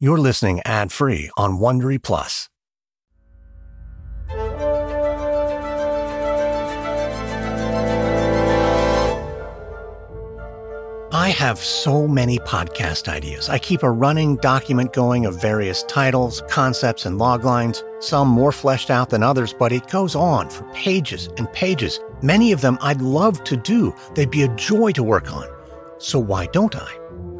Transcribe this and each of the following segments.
You're listening ad-free on Wondery Plus. I have so many podcast ideas. I keep a running document going of various titles, concepts, and loglines, some more fleshed out than others, but it goes on for pages and pages. Many of them I'd love to do. They'd be a joy to work on. So why don't I?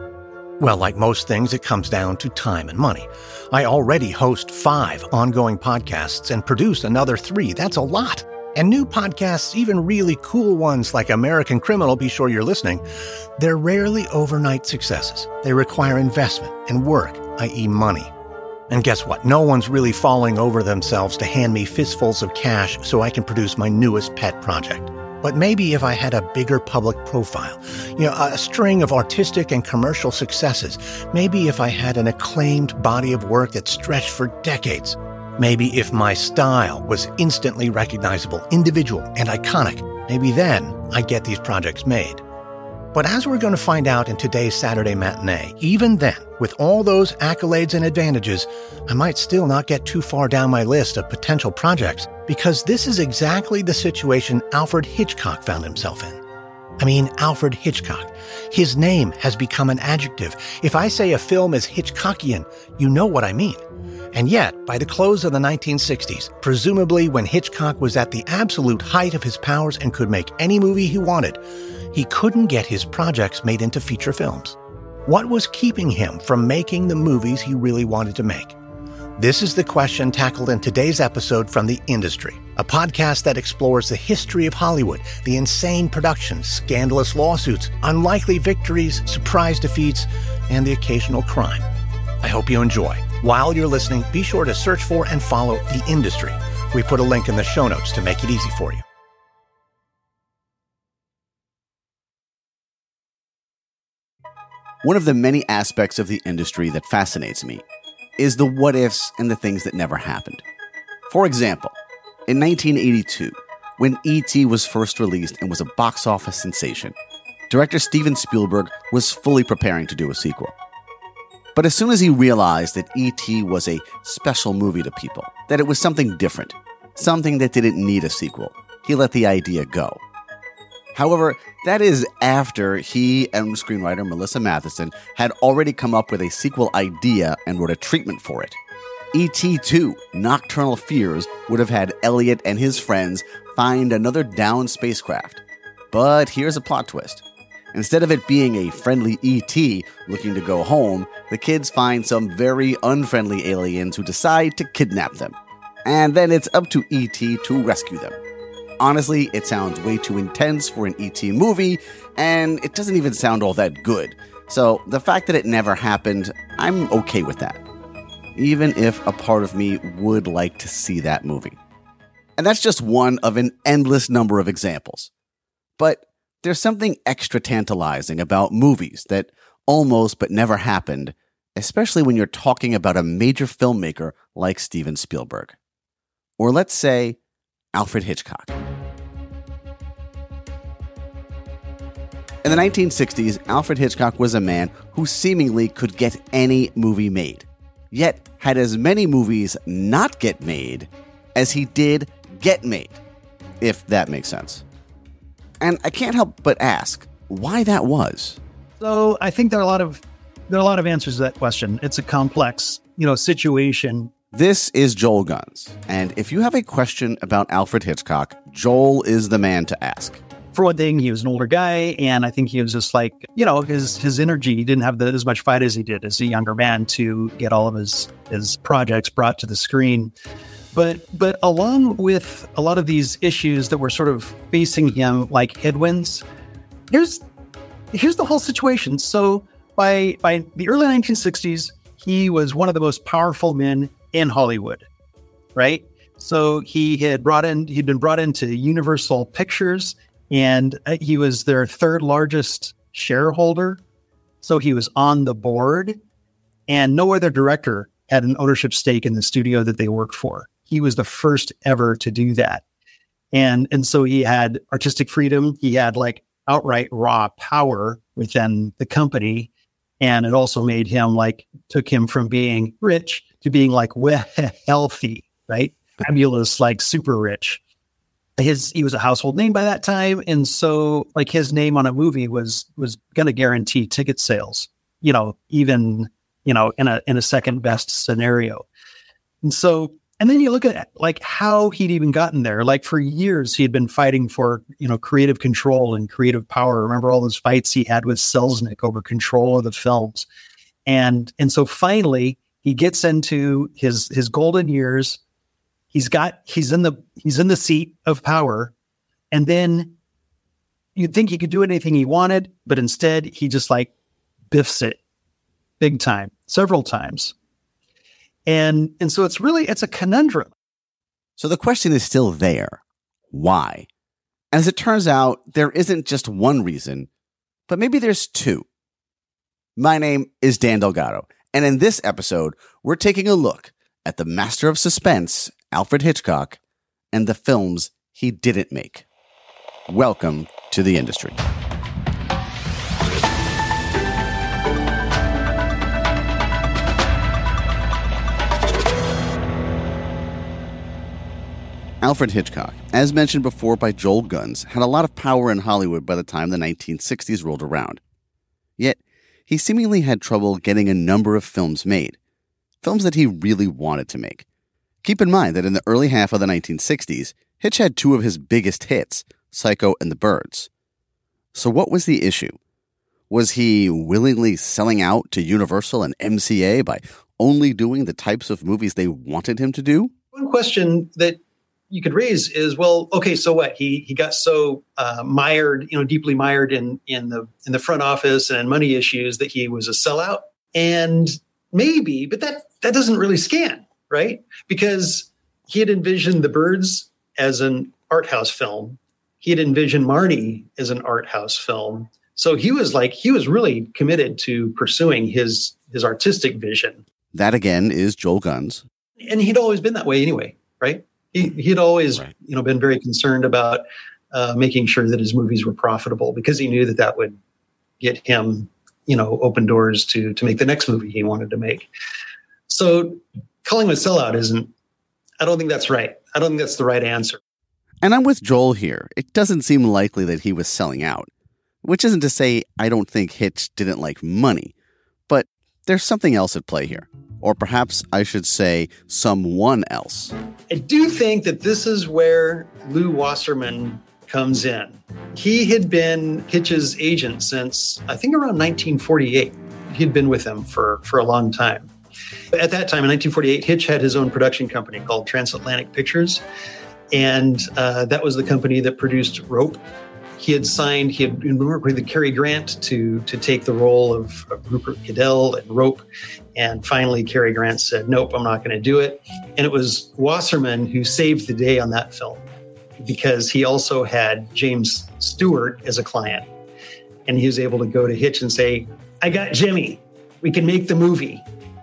Well, like most things, it comes down to time and money. I already host 5 ongoing podcasts and produce another 3. That's a lot. And new podcasts, even really cool ones like American Criminal, be sure you're listening, they're rarely overnight successes. They require investment and work, i.e. money. And guess what? No one's really falling over themselves to hand me fistfuls of cash so I can produce my newest pet project. But maybe if I had a bigger public profile, a string of artistic and commercial successes, maybe if I had an acclaimed body of work that stretched for decades, maybe if my style was instantly recognizable, individual, and iconic, maybe then I'd get these projects made. But as we're going to find out in today's Saturday Matinee, even then, with all those accolades and advantages, I might still not get too far down my list of potential projects, because this is exactly the situation Alfred Hitchcock found himself in. I mean, Alfred Hitchcock. His name has become an adjective. If I say a film is Hitchcockian, you know what I mean. And yet, by the close of the 1960s, presumably when Hitchcock was at the absolute height of his powers and could make any movie he wanted, he couldn't get his projects made into feature films. What was keeping him from making the movies he really wanted to make? This is the question tackled in today's episode from The Industry, a podcast that explores the history of Hollywood, the insane productions, scandalous lawsuits, unlikely victories, surprise defeats, and the occasional crime. I hope you enjoy. While you're listening, be sure to search for and follow The Industry. We put a link in the show notes to make it easy for you. One of the many aspects of The Industry that fascinates me is the what-ifs and the things that never happened. For example, in 1982, when E.T. was first released and was a box office sensation, director Steven Spielberg was fully preparing to do a sequel. But as soon as he realized that E.T. was a special movie to people, that it was something different, something that didn't need a sequel, he let the idea go. However, that is after he and screenwriter Melissa Mathison had already come up with a sequel idea and wrote a treatment for it. E.T. 2, Nocturnal Fears, would have had Elliot and his friends find another downed spacecraft. But here's a plot twist. Instead of it being a friendly E.T. looking to go home, the kids find some very unfriendly aliens who decide to kidnap them. And then it's up to E.T. to rescue them. Honestly, it sounds way too intense for an E.T. movie, and it doesn't even sound all that good. So the fact that it never happened, I'm okay with that. Even if a part of me would like to see that movie. And that's just one of an endless number of examples. But there's something extra tantalizing about movies that almost but never happened, especially when you're talking about a major filmmaker like Steven Spielberg. Or let's say, Alfred Hitchcock. In the 1960s, Alfred Hitchcock was a man who seemingly could get any movie made, yet had as many movies not get made as he did get made, if that makes sense. And I can't help but ask why that was. So I think there are a lot of answers to that question. It's a complex, situation. This is Joel Guns, and if you have a question about Alfred Hitchcock, Joel is the man to ask. For one thing, he was an older guy, and I think he was just like, his energy. He didn't have as much fight as he did as a younger man to get all of his projects brought to the screen. But along with a lot of these issues that were sort of facing him like headwinds, here's the whole situation. So by the early 1960s, he was one of the most powerful men in Hollywood, right? So he'd been brought into Universal Pictures, and he was their third largest shareholder. So he was on the board, and no other director had an ownership stake in the studio that they worked for. He was the first ever to do that. And so he had artistic freedom. He had like outright raw power within the company. And it also made him took him from being rich to being wealthy, right? Fabulous, super rich. He was a household name by that time. And so his name on a movie was going to guarantee ticket sales, even, in a second best scenario. And then you look at how he'd even gotten there. For years, he had been fighting for, creative control and creative power. Remember all those fights he had with Selznick over control of the films. And so finally he gets into his golden years. He's in the seat of power. And then you'd think he could do anything he wanted, but instead he just biffs it big time, several times. And so it's a conundrum. So the question is still there. Why? As it turns out, there isn't just one reason, but maybe there's two. My name is Dan Delgado, and in this episode, we're taking a look at the master of suspense, Alfred Hitchcock, and the films he didn't make. Welcome to the industry. Alfred Hitchcock, as mentioned before by Joel Gunz, had a lot of power in Hollywood by the time the 1960s rolled around. Yet, he seemingly had trouble getting a number of films made, films that he really wanted to make. Keep in mind that in the early half of the 1960s, Hitch had two of his biggest hits, Psycho and The Birds. So what was the issue? Was he willingly selling out to Universal and MCA by only doing the types of movies they wanted him to do? One question that you could raise is, well, okay, so what? He got so mired, deeply mired in the front office and money issues that he was a sellout. And maybe, but that doesn't really scan, right? Because he had envisioned The Birds as an art house film. He had envisioned Marnie as an art house film. So he was really committed to pursuing his artistic vision. That again is Joel Gunz. And he'd always been that way anyway, right? He'd always, been very concerned about making sure that his movies were profitable because he knew that would get him, open doors to make the next movie he wanted to make. So calling him a sellout I don't think that's right. I don't think that's the right answer. And I'm with Joel here. It doesn't seem likely that he was selling out, which isn't to say I don't think Hitch didn't like money, but there's something else at play here. Or perhaps I should say someone else. I do think that this is where Lew Wasserman comes in. He had been Hitch's agent since, I think, around 1948. He'd been with him for a long time. At that time, in 1948, Hitch had his own production company called Transatlantic Pictures. And that was the company that produced Rope. He had worked with Cary Grant to take the role of Rupert Cadell in Rope. And finally, Cary Grant said, nope, I'm not going to do it. And it was Wasserman who saved the day on that film because he also had James Stewart as a client. And he was able to go to Hitch and say, I got Jimmy. We can make the movie.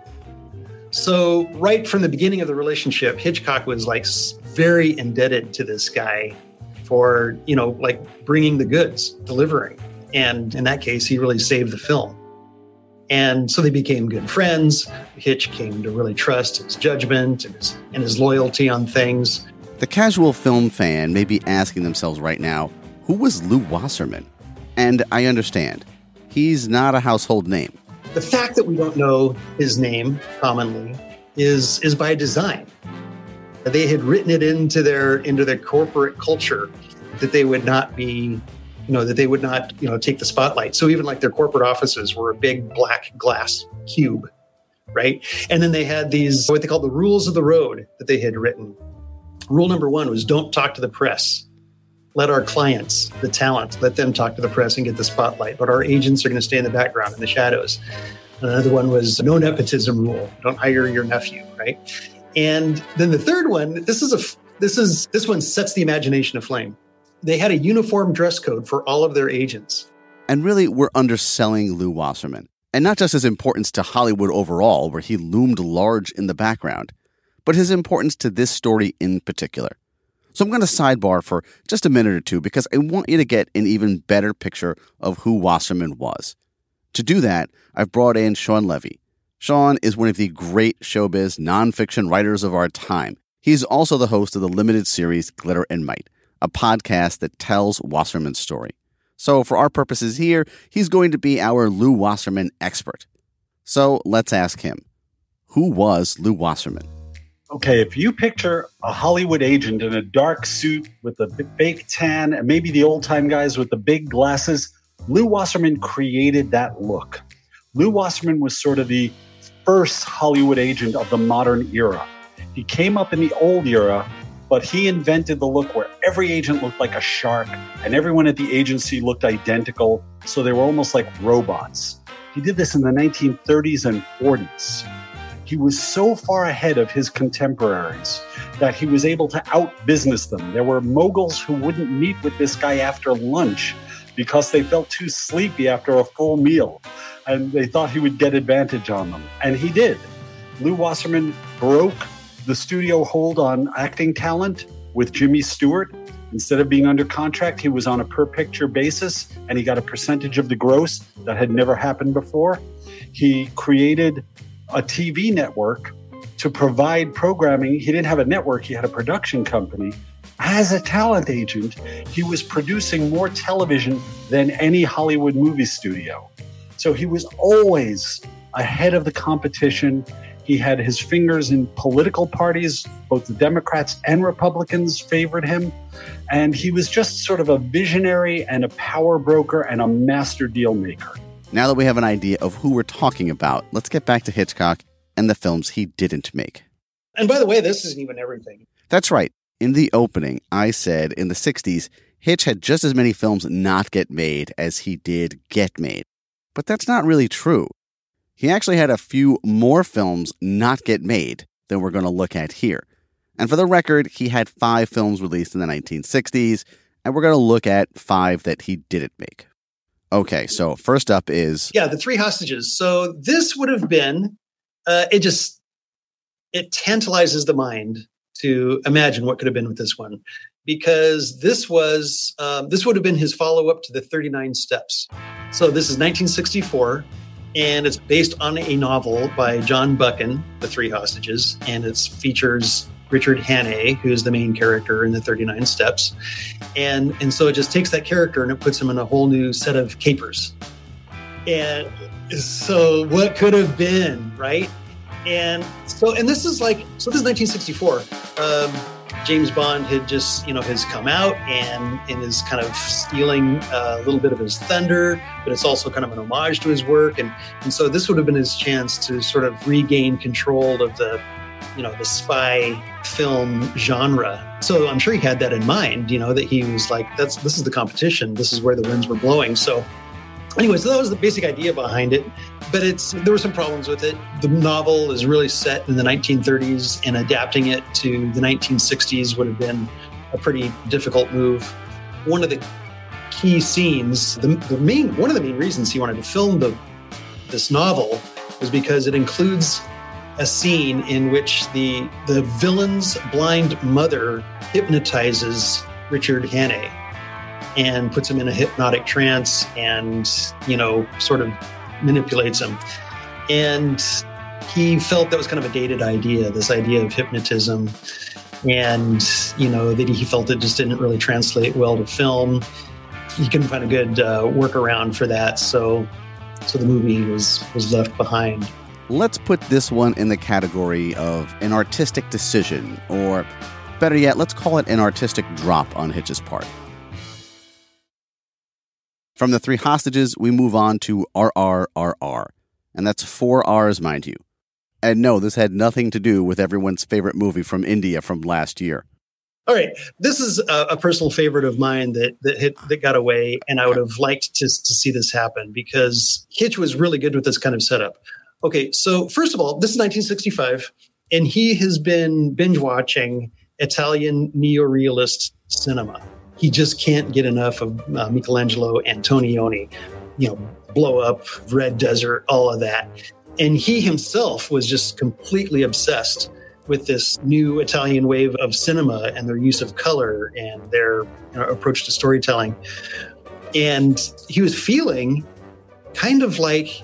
So right from the beginning of the relationship, Hitchcock was very indebted to this guy for, bringing the goods, delivering. And in that case, he really saved the film. And so they became good friends. Hitch came to really trust his judgment and his loyalty on things. The casual film fan may be asking themselves right now, who was Lew Wasserman? And I understand. He's not a household name. The fact that we don't know his name commonly is by design. They had written it into their corporate culture that they would not be, take the spotlight. So even their corporate offices were a big black glass cube, right? And then they had these, what they called the rules of the road that they had written. Rule number 1 was don't talk to the press. Let our clients, the talent, let them talk to the press and get the spotlight. But our agents are going to stay in the background, in the shadows. Another one was no nepotism rule. Don't hire your nephew, right? And then the third one, this one sets the imagination aflame. They had a uniform dress code for all of their agents. And really, we're underselling Lew Wasserman. And not just his importance to Hollywood overall, where he loomed large in the background, but his importance to this story in particular. So I'm going to sidebar for just a minute or two because I want you to get an even better picture of who Wasserman was. To do that, I've brought in Shawn Levy. Shawn is one of the great showbiz nonfiction writers of our time. He's also the host of the limited series Glitter and Might, a podcast that tells Wasserman's story. So for our purposes here, he's going to be our Lew Wasserman expert. So let's ask him, who was Lew Wasserman? Okay, if you picture a Hollywood agent in a dark suit with a fake tan and maybe the old-time guys with the big glasses, Lew Wasserman created that look. Lew Wasserman was sort of the first Hollywood agent of the modern era. He came up in the old era, but he invented the look where every agent looked like a shark and everyone at the agency looked identical, so they were almost like robots. He did this in the 1930s and 40s. He was so far ahead of his contemporaries that he was able to out-business them. There were moguls who wouldn't meet with this guy after lunch because they felt too sleepy after a full meal, and they thought he would get advantage on them. And he did. Lew Wasserman broke the studio hold on acting talent with Jimmy Stewart. Instead of being under contract, he was on a per-picture basis, and he got a percentage of the gross that had never happened before. He created a TV network to provide programming. He didn't have a network, he had a production company. As a talent agent, he was producing more television than any Hollywood movie studio. So he was always ahead of the competition. He had his fingers in political parties. Both the Democrats and Republicans favored him. And he was just sort of a visionary and a power broker and a master deal maker. Now that we have an idea of who we're talking about, let's get back to Hitchcock and the films he didn't make. And by the way, this isn't even everything. That's right. In the opening, I said in the 60s, Hitch had just as many films not get made as he did get made. But that's not really true. He actually had a few more films not get made than we're going to look at here. And for the record, he had 5 films released in the 1960s, and we're going to look at 5 that he didn't make. Okay, so first up is... Yeah, The Three Hostages. So this would have been, it tantalizes the mind to imagine what could have been with this one, because this would have been his follow-up to the 39 Steps. So this is 1964, and it's based on a novel by John Buchan, The Three Hostages, and it features Richard Hannay, who's the main character in the 39 Steps. And so it just takes that character and it puts him in a whole new set of capers. And so what could have been, right? And this is 1964. James Bond had just, has come out and is kind of stealing a little bit of his thunder, but it's also kind of an homage to his work. And so this would have been his chance to sort of regain control of the spy film genre. So I'm sure he had that in mind, that he was like, this is the competition. This is where the winds were blowing. So anyway, so that was the basic idea behind it, but there were some problems with it. The novel is really set in the 1930s, and adapting it to the 1960s would have been a pretty difficult move. One of the key scenes, one of the main reasons he wanted to film this novel was because it includes a scene in which the villain's blind mother hypnotizes Richard Hannay and puts him in a hypnotic trance and, sort of manipulates him. And he felt that was kind of a dated idea, this idea of hypnotism. And, that he felt it just didn't really translate well to film. He couldn't find a good workaround for that. So the movie was left behind. Let's put this one in the category of an artistic decision, or better yet, let's call it an artistic drop on Hitch's part. From The Three Hostages, we move on to RRRR, and that's 4 R's, mind you. And no, this had nothing to do with everyone's favorite movie from India from last year. All right, this is a personal favorite of mine that got away, and I would have liked to see this happen because Hitch was really good with this kind of setup. Okay, so first of all, this is 1965, and he has been binge watching Italian neorealist cinema. He just can't get enough of Michelangelo Antonioni, Blow Up, Red Desert, all of that. And he himself was just completely obsessed with this new Italian wave of cinema and their use of color and their approach to storytelling. And he was feeling kind of like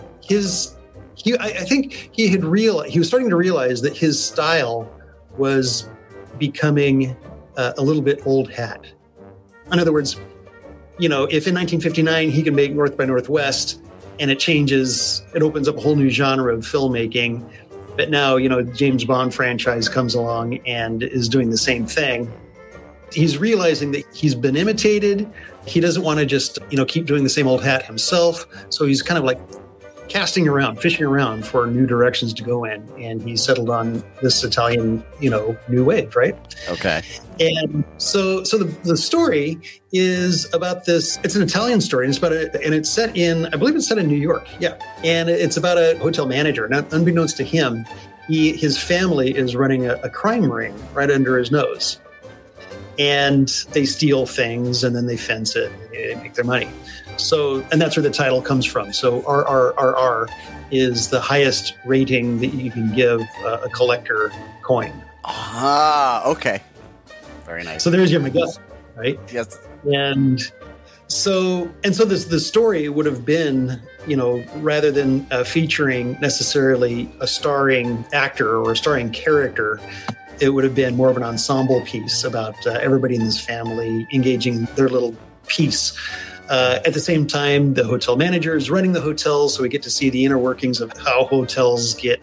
I think he was starting to realize that his style was becoming a little bit old hat. In other words, if in 1959 he can make North by Northwest and it opens up a whole new genre of filmmaking, but now, James Bond franchise comes along and is doing the same thing. He's realizing that he's been imitated. He doesn't want to just, keep doing the same old hat himself. So he's kind of like casting around, fishing around for new directions to go in. And he settled on this Italian, new wave, right? Okay. And so the story is about this. It's an Italian story. And it's set in, I believe it's set in New York. Yeah. And it's about a hotel manager. Now, unbeknownst to him, his family is running a crime ring right under his nose. And they steal things and then they fence it and they make their money. And that's where the title comes from. So RRRR is the highest rating that you can give a collector coin. Ah, okay. Very nice. So there's your MacGuffin, right? Yes. And so the story would have been, rather than featuring necessarily a starring actor or a starring character, it would have been more of an ensemble piece about everybody in this family engaging their little piece. At the same time, the hotel manager is running the hotel, so we get to see the inner workings of how hotels get,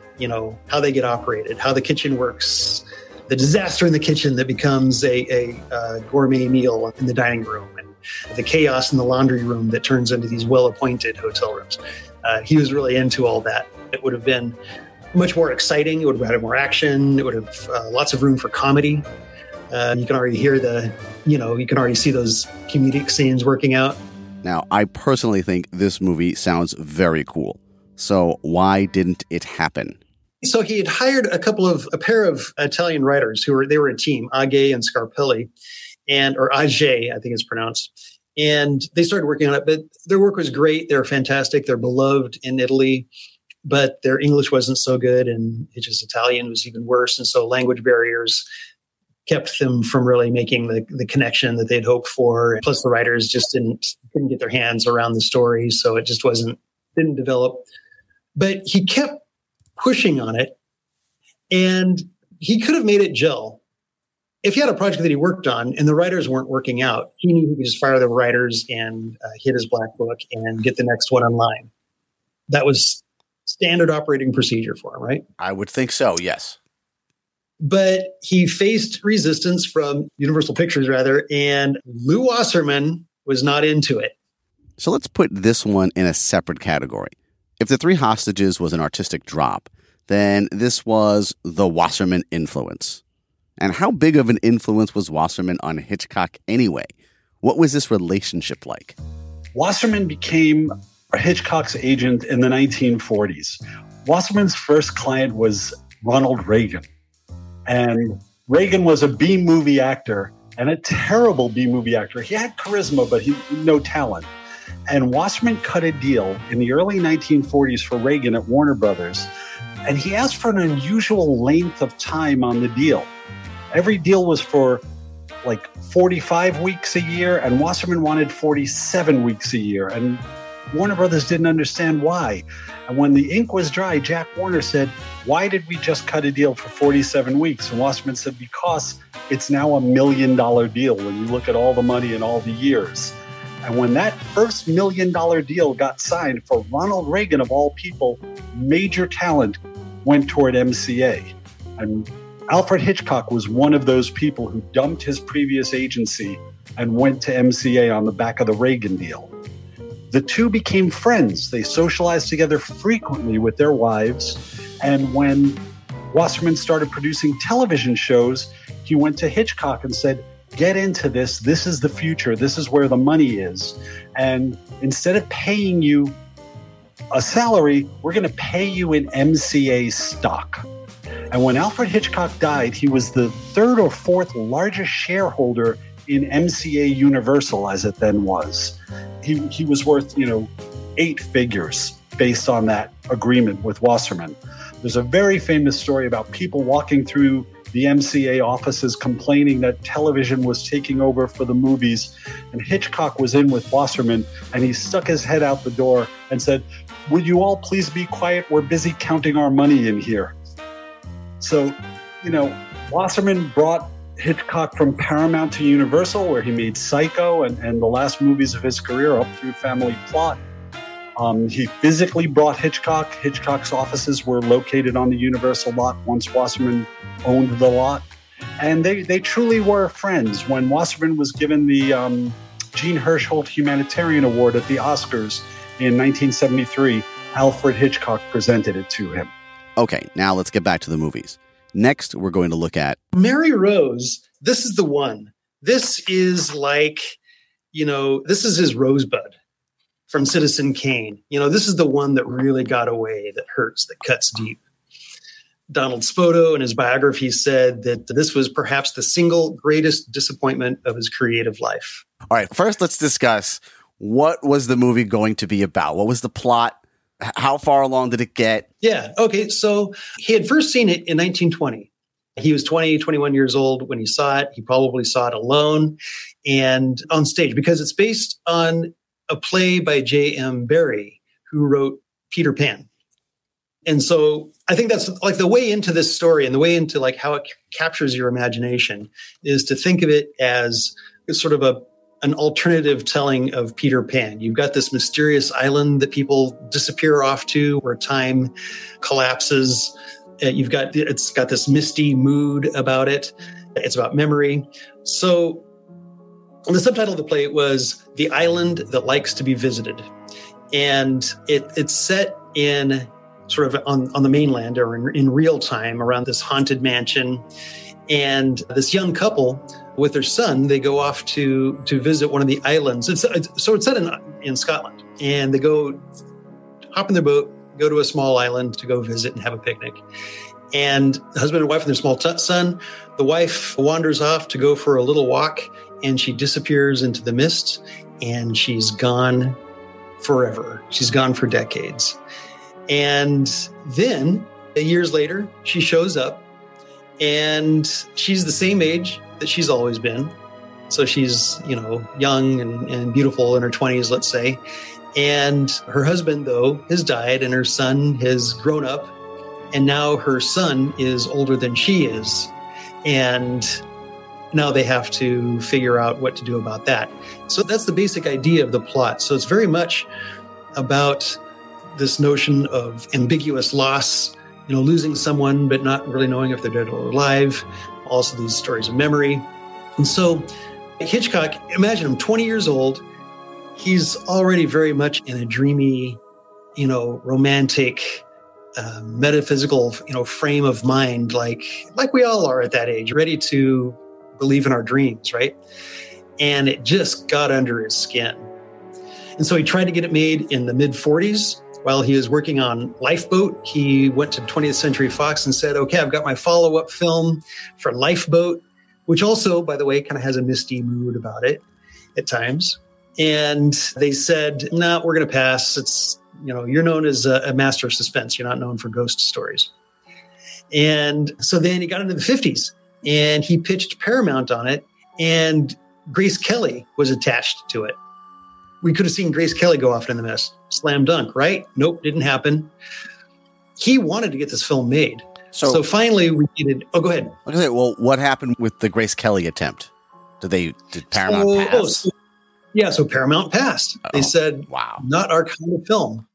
how they get operated, how the kitchen works, the disaster in the kitchen that becomes a gourmet meal in the dining room, and the chaos in the laundry room that turns into these well-appointed hotel rooms. He was really into all that. It would have been much more exciting. It would have had more action. It would have lots of room for comedy. You can already hear you can already see those comedic scenes working out. Now, I personally think this movie sounds very cool. So why didn't it happen? So he had hired a pair of Italian writers they were a team, Agé and Scarpelli, or Agé, I think it's pronounced. And they started working on it, but their work was great. They were fantastic. They're beloved in Italy, but their English wasn't so good, and just Italian was even worse. And so language barriers kept them from really making the connection that they'd hoped for. Plus, the writers just couldn't get their hands around the story, so it just didn't develop. But he kept pushing on it, and he could have made it gel. If he had a project that he worked on and the writers weren't working out, he knew he could just fire the writers and hit his black book and get the next one online. That was standard operating procedure for him, right? I would think so, yes. But he faced resistance from Universal Pictures, and Lew Wasserman was not into it. So let's put this one in a separate category. If The Three Hostages was an artistic drop, then this was the Wasserman influence. And how big of an influence was Wasserman on Hitchcock anyway? What was this relationship like? Wasserman became Hitchcock's agent in the 1940s. Wasserman's first client was Ronald Reagan. And Reagan was a B-movie actor, and a terrible B-movie actor. He had charisma, but no talent. And Wasserman cut a deal in the early 1940s for Reagan at Warner Brothers, and he asked for an unusual length of time on the deal. Every deal was for like 45 weeks a year, and Wasserman wanted 47 weeks a year, and Warner Brothers didn't understand why. And when the ink was dry, Jack Warner said, "Why did we just cut a deal for 47 weeks? And Wasserman said, "Because it's now $1 million deal when you look at all the money and all the years." And when that first $1 million deal got signed for Ronald Reagan, of all people, major talent went toward MCA. And Alfred Hitchcock was one of those people who dumped his previous agency and went to MCA on the back of the Reagan deal. The two became friends. They socialized together frequently with their wives. And when Wasserman started producing television shows, he went to Hitchcock and said, "Get into this. This is the future. This is where the money is. And instead of paying you a salary, we're going to pay you in MCA stock." And when Alfred Hitchcock died, he was the third or fourth largest shareholder in MCA Universal, as it then was. He was worth, 8 figures based on that agreement with Wasserman. There's a very famous story about people walking through the MCA offices complaining that television was taking over for the movies. And Hitchcock was in with Wasserman, and he stuck his head out the door and said, "Would you all please be quiet? We're busy counting our money in here." So, Wasserman brought Hitchcock from Paramount to Universal, where he made Psycho and the last movies of his career up through Family Plot. He physically brought Hitchcock. Hitchcock's offices were located on the Universal lot once Wasserman owned the lot. And they truly were friends. When Wasserman was given the Jean Hirschholt Humanitarian Award at the Oscars in 1973, Alfred Hitchcock presented it to him. Okay, now let's get back to the movies. Next, we're going to look at Mary Rose. This is the one. This is like, this is his Rosebud from Citizen Kane. This is the one that really got away, that hurts, that cuts deep. Donald Spoto, in his biography, said that this was perhaps the single greatest disappointment of his creative life. All right, first let's discuss what was the movie going to be about? What was the plot? How far along did it get? Yeah. Okay. So he had first seen it in 1920. He was 21 years old when he saw it. He probably saw it alone and on stage because it's based on a play by J.M. Barrie, who wrote Peter Pan. And so I think that's like the way into this story and the way into like how it captures your imagination is to think of it as sort of an alternative telling of Peter Pan. You've got this mysterious island that people disappear off to where time collapses. It's got this misty mood about it. It's about memory. So the subtitle of the play was The Island That Likes to Be Visited. And it's set in sort of on the mainland or in real time around this haunted mansion. And this young couple with their son, they go off to visit one of the islands. It's set in Scotland, and they hop in their boat, go to a small island to go visit and have a picnic. And the husband and wife and their small son, the wife wanders off to go for a little walk, and she disappears into the mist, and she's gone forever. She's gone for decades. And then years later, she shows up, and she's the same age that she's always been. So she's, young and beautiful in her 20s, let's say. And her husband, though, has died and her son has grown up. And now her son is older than she is. And now they have to figure out what to do about that. So that's the basic idea of the plot. So it's very much about this notion of ambiguous loss, losing someone, but not really knowing if they're dead or alive. Also these stories of memory. And so Hitchcock, imagine him 20 years old. He's already very much in a dreamy, romantic, metaphysical, frame of mind, like we all are at that age, ready to believe in our dreams, right? And it just got under his skin. And so he tried to get it made in the mid-40s. While he was working on Lifeboat, he went to 20th Century Fox and said, okay, I've got my follow-up film for Lifeboat, which also, by the way, kind of has a misty mood about it at times. And they said, no, we're going to pass. It's, you're known as a master of suspense. You're not known for ghost stories. And so then he got into the 50s and he pitched Paramount on it, and Grace Kelly was attached to it. We could have seen Grace Kelly go off in the mist. Slam dunk, right? Nope, didn't happen. He wanted to get this film made. So finally we needed... Oh, go ahead. Okay, well, what happened with the Grace Kelly attempt? Did Paramount pass? So Paramount passed. They said, wow, not our kind of film.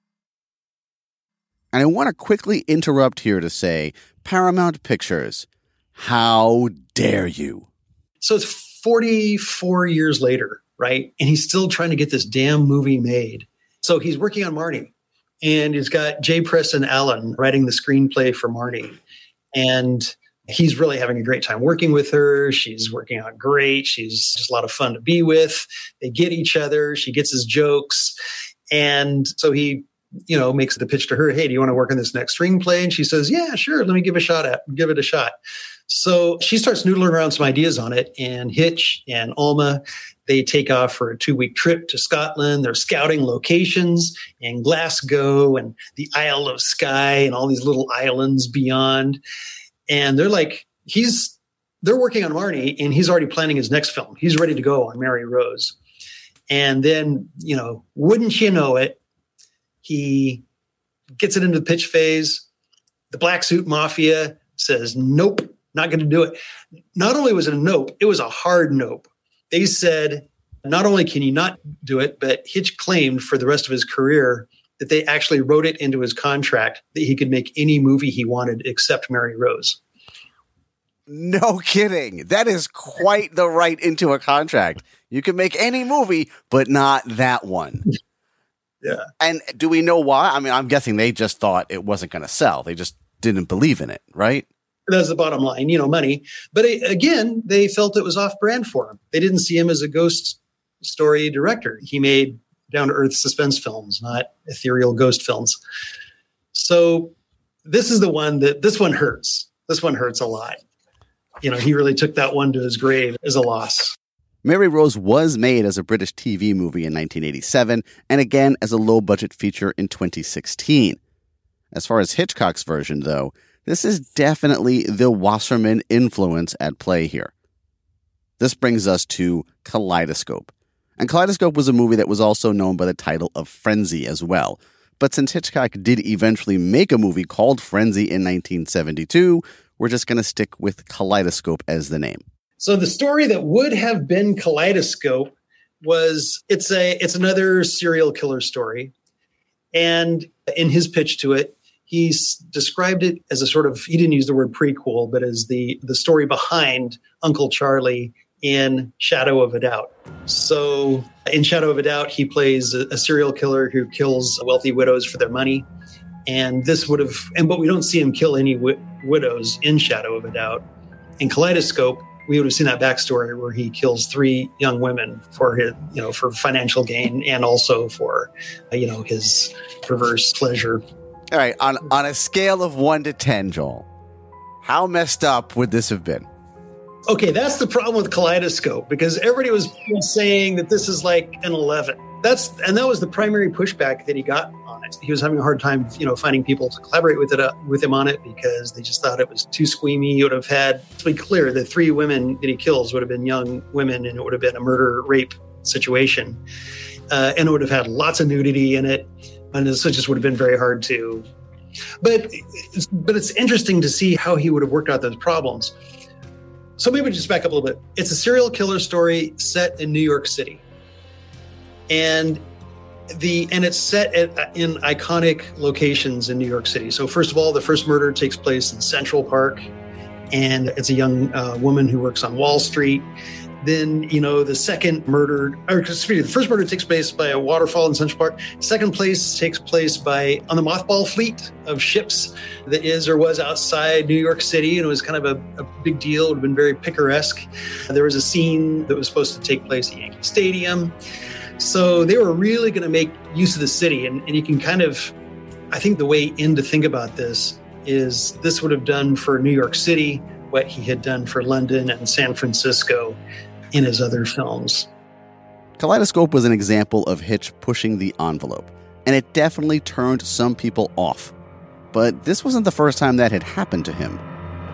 And I want to quickly interrupt here to say, Paramount Pictures, how dare you? So it's 44 years later, right? And he's still trying to get this damn movie made. So he's working on Marnie, and he's got J. Preston Allen writing the screenplay for Marnie. And he's really having a great time working with her. She's working out great. She's just a lot of fun to be with. They get each other. She gets his jokes. And so he, makes the pitch to her. Hey, do you want to work on this next screenplay? And she says, yeah, sure. Let me give it a shot. So she starts noodling around some ideas on it, and Hitch and Alma, they take off for a 2-week trip to Scotland. They're scouting locations in Glasgow and the Isle of Skye and all these little islands beyond. And they're like they're working on Marnie, and he's already planning his next film. He's ready to go on Mary Rose. And then, wouldn't you know it, he gets it into the pitch phase. The Black Suit Mafia says, nope, not going to do it. Not only was it a nope, it was a hard nope. They said, not only can you not do it, but Hitch claimed for the rest of his career that they actually wrote it into his contract that he could make any movie he wanted except Mary Rose. No kidding. That is quite the right into a contract. You can make any movie, but not that one. Yeah. And do we know why? I mean, I'm guessing they just thought it wasn't going to sell. They just didn't believe in it, right? That's the bottom line, money. But again, they felt it was off brand for him. They didn't see him as a ghost story director. He made down-to-earth suspense films, not ethereal ghost films. So this one hurts. This one hurts a lot. He really took that one to his grave as a loss. Mary Rose was made as a British TV movie in 1987 and again as a low-budget feature in 2016. As far as Hitchcock's version, though, this is definitely the Wasserman influence at play here. This brings us to Kaleidoscope. And Kaleidoscope was a movie that was also known by the title of Frenzy as well. But since Hitchcock did eventually make a movie called Frenzy in 1972, we're just going to stick with Kaleidoscope as the name. So the story that would have been Kaleidoscope was it's another serial killer story. And in his pitch to it, he's described it as a sort of, he didn't use the word prequel, but as the story behind Uncle Charlie in Shadow of a Doubt. So in Shadow of a Doubt, he plays a serial killer who kills wealthy widows for their money. And but we don't see him kill any widows in Shadow of a Doubt. In Kaleidoscope, we would have seen that backstory where he kills 3 young women for his, for financial gain and also for, his perverse pleasure. All right. On a scale of 1 to 10, Joel, how messed up would this have been? Okay, that's the problem with Kaleidoscope, because everybody was saying that this is like an 11. That was the primary pushback that he got on it. He was having a hard time, finding people to collaborate with him on it because they just thought it was too squeamy. He would have had, to be clear, the 3 women that he kills would have been young women, and it would have been a murder-rape situation. And it would have had lots of nudity in it. And so it just would have been very hard to... But it's interesting to see how he would have worked out those problems. So maybe just back up a little bit. It's a serial killer story set in New York City. And it's set in iconic locations in New York City. So first of all, the first murder takes place in Central Park, and it's a young woman who works on Wall Street. Then, the first murder takes place by a waterfall in Central Park. Second place takes place on the mothball fleet of ships that is or was outside New York City. And it was kind of a big deal. It would have been very picaresque. There was a scene that was supposed to take place at Yankee Stadium. So they were really going to make use of the city. And you can I think the way in to think about this is this would have done for New York City what he had done for London and San Francisco in his other films. Kaleidoscope was an example of Hitch pushing the envelope, and it definitely turned some people off. But this wasn't the first time that had happened to him.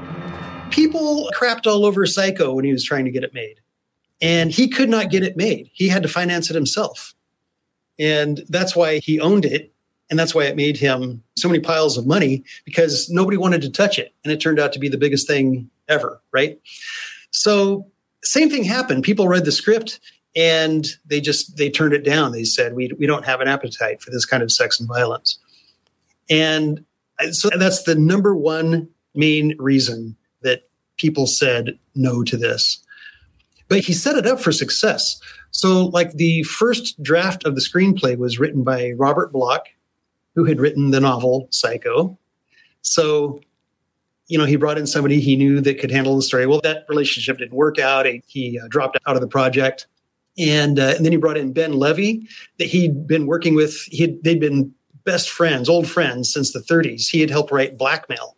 People crapped all over Psycho when he was trying to get it made. And he could not get it made. He had to finance it himself. And that's why he owned it. And that's why it made him so many piles of money, because nobody wanted to touch it. And it turned out to be the biggest thing ever, right? So same thing happened. People read the script and they turned it down. They said, we don't have an appetite for this kind of sex and violence. And so that's the number one main reason that people said no to this. But he set it up for success. So like the first draft of the screenplay was written by Robert Bloch, who had written the novel Psycho. So, he brought in somebody he knew that could handle the story. Well, that relationship didn't work out. He dropped out of the project. And then he brought in Ben Levy that he'd been working with. They'd been best friends, old friends since the 30s. He had helped write Blackmail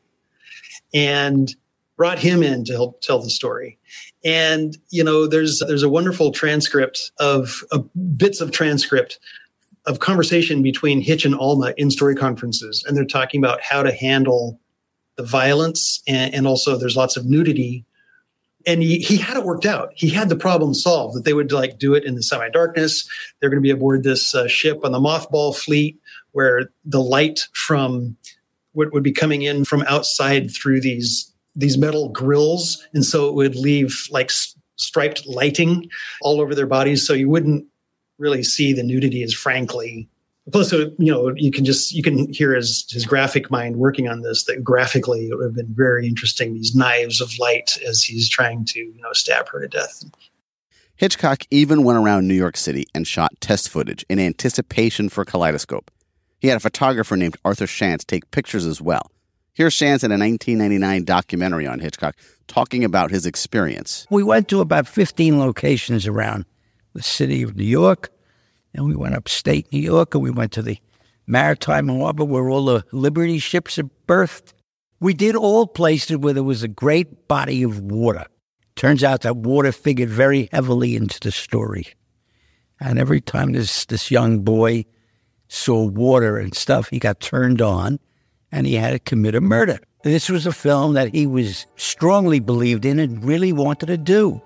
and brought him in to help tell the story. And, there's a wonderful transcript of bits of transcript of conversation between Hitch and Alma in story conferences. And they're talking about how to handle the violence, and also there's lots of nudity. And he had it worked out. He had the problem solved, that they would like do it in the semi-darkness. They're going to be aboard this ship on the Mothball fleet, where the light from what would be coming in from outside through these metal grills, and so it would leave like striped lighting all over their bodies, so you wouldn't really see the nudity as frankly. Plus, you can hear his graphic mind working on this, that graphically it would have been very interesting, these knives of light as he's trying to, stab her to death. Hitchcock even went around New York City and shot test footage in anticipation for Kaleidoscope. He had a photographer named Arthur Shantz take pictures as well. Here's Shantz in a 1999 documentary on Hitchcock talking about his experience. We went to about 15 locations around the city of New York. And we went upstate New York, and we went to the Maritime Harbor where all the Liberty ships are berthed. We did all places where there was a great body of water. Turns out that water figured very heavily into the story. And every time this young boy saw water and stuff, he got turned on, and he had to commit a murder. This was a film that he was strongly believed in and really wanted to do.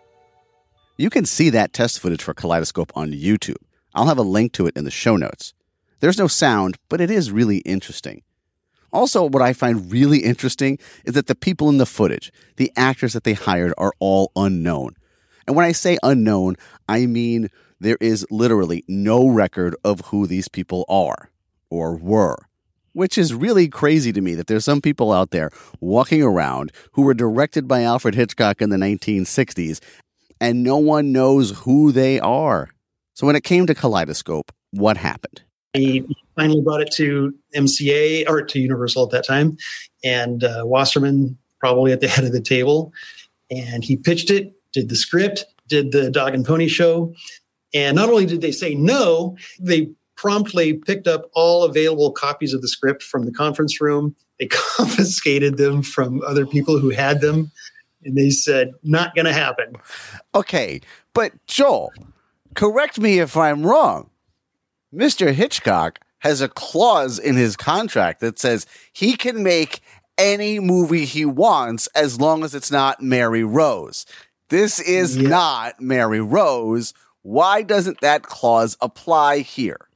You can see that test footage for Kaleidoscope on YouTube. I'll have a link to it in the show notes. There's no sound, but it is really interesting. Also, what I find really interesting is that the people in the footage, the actors that they hired, are all unknown. And when I say unknown, I mean there is literally no record of who these people are or were, which is really crazy to me that there's some people out there walking around who were directed by Alfred Hitchcock in the 1960s, and no one knows who they are. So when it came to Kaleidoscope, what happened? He finally brought it to MCA, or to Universal at that time, and Wasserman probably at the head of the table. And he pitched it, did the script, did the Dog and Pony Show. And not only did they say no, they promptly picked up all available copies of the script from the conference room. They confiscated them from other people who had them. And they said, not going to happen. Okay, but Joel, correct me if I'm wrong. Mr. Hitchcock has a clause in his contract that says he can make any movie he wants as long as it's not Mary Rose. This is not Mary Rose. Why doesn't that clause apply here?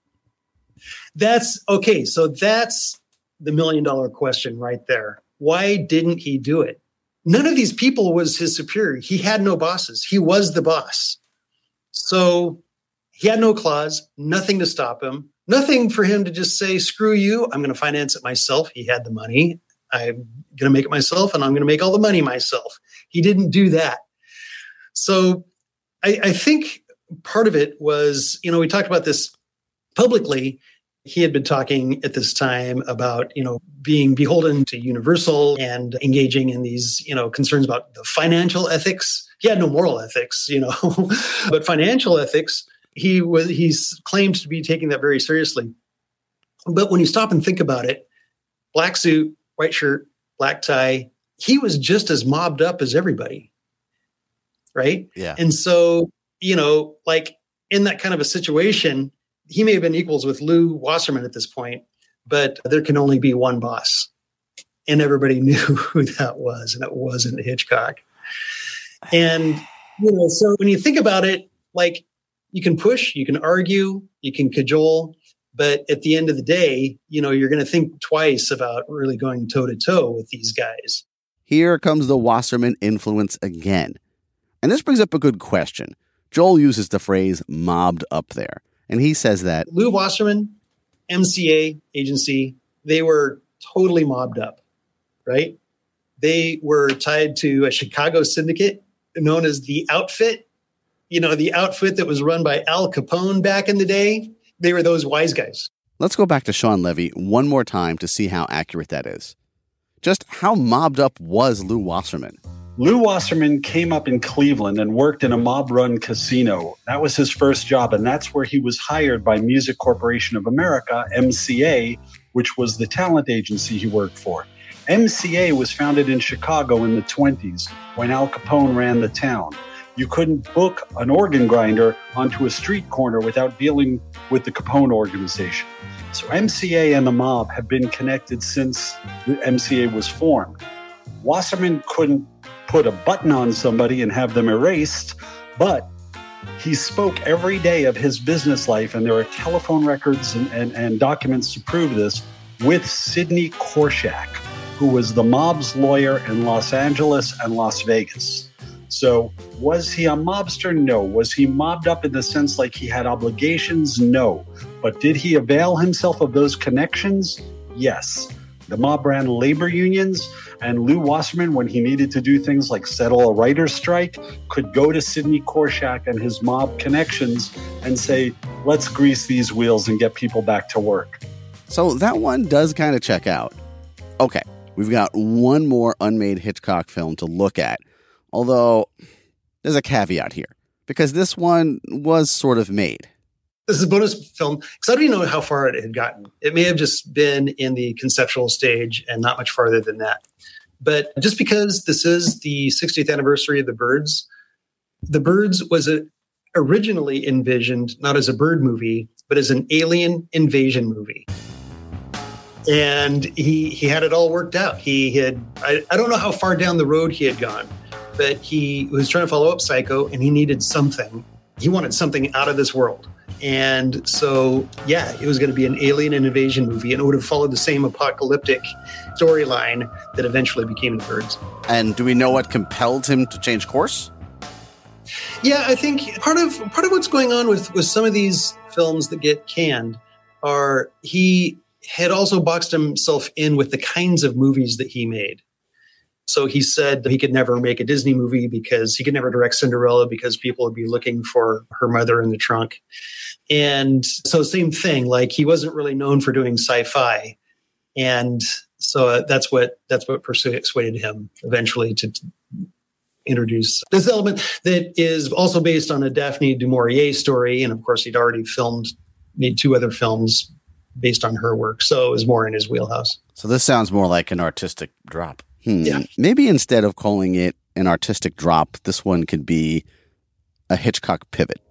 That's okay. So that's the $1 million question right there. Why didn't he do it? None of these people was his superior. He had no bosses. He was the boss. So he had no clause, nothing to stop him, nothing for him to just say, screw you, I'm going to finance it myself. He had the money. I'm going to make it myself, and I'm going to make all the money myself. He didn't do that. So I think part of it was, we talked about this publicly. He had been talking at this time about, being beholden to Universal and engaging in these, concerns about the financial ethics. He had no moral ethics, but financial ethics, he's claimed to be taking that very seriously. But when you stop and think about it, black suit, white shirt, black tie, he was just as mobbed up as everybody. Right? Yeah. And so, like in that kind of a situation, he may have been equals with Lew Wasserman at this point, but there can only be one boss. And everybody knew who that was, and it wasn't Hitchcock. And, so when you think about it, like you can push, you can argue, you can cajole, but at the end of the day, you're going to think twice about really going toe to toe with these guys. Here comes the Wasserman influence again. And this brings up a good question. Joel uses the phrase mobbed up there. And he says that Lew Wasserman, MCA agency, they were totally mobbed up, right? They were tied to a Chicago syndicate known as The Outfit. The outfit that was run by Al Capone back in the day. They were those wise guys. Let's go back to Shawn Levy one more time to see how accurate that is. Just how mobbed up was Lew Wasserman? Lew Wasserman came up in Cleveland and worked in a mob-run casino. That was his first job, and that's where he was hired by Music Corporation of America, MCA, which was the talent agency he worked for. MCA was founded in Chicago in the 1920s when Al Capone ran the town. You couldn't book an organ grinder onto a street corner without dealing with the Capone organization. So MCA and the mob have been connected since the MCA was formed. Wasserman couldn't put a button on somebody and have them erased, but he spoke every day of his business life, and there are telephone records and documents to prove this, with Sidney Korshak, who was the mob's lawyer in Los Angeles and Las Vegas. So was he a mobster? No. Was he mobbed up in the sense like he had obligations? No. But did he avail himself of those connections? Yes. The mob ran labor unions, and Lew Wasserman, when he needed to do things like settle a writer's strike, could go to Sidney Korshak and his mob connections and say, let's grease these wheels and get people back to work. So that one does kind of check out. Okay, we've got one more unmade Hitchcock film to look at, although there's a caveat here, because this one was sort of made. This is a bonus film because I don't even know how far it had gotten. It may have just been in the conceptual stage and not much farther than that. But just because this is the 60th anniversary of The Birds was originally envisioned not as a bird movie, but as an alien invasion movie. And he had it all worked out. I don't know how far down the road he had gone, but he was trying to follow up Psycho, and he needed something. He wanted something out of this world. And so, yeah, it was going to be an alien and invasion movie, and it would have followed the same apocalyptic storyline that eventually became The Birds. And do we know what compelled him to change course? Yeah, I think part of what's going on with some of these films that get canned are he had also boxed himself in with the kinds of movies that he made. So he said he could never make a Disney movie because he could never direct Cinderella because people would be looking for her mother in the trunk. And so same thing, like he wasn't really known for doing sci-fi. And so that's what persuaded him eventually to introduce this element that is also based on a Daphne du Maurier story. And of course, he'd already made 2 other films based on her work. So it was more in his wheelhouse. So this sounds more like an artistic drop. Yeah. Maybe instead of calling it an artistic drop, this one could be a Hitchcock pivot.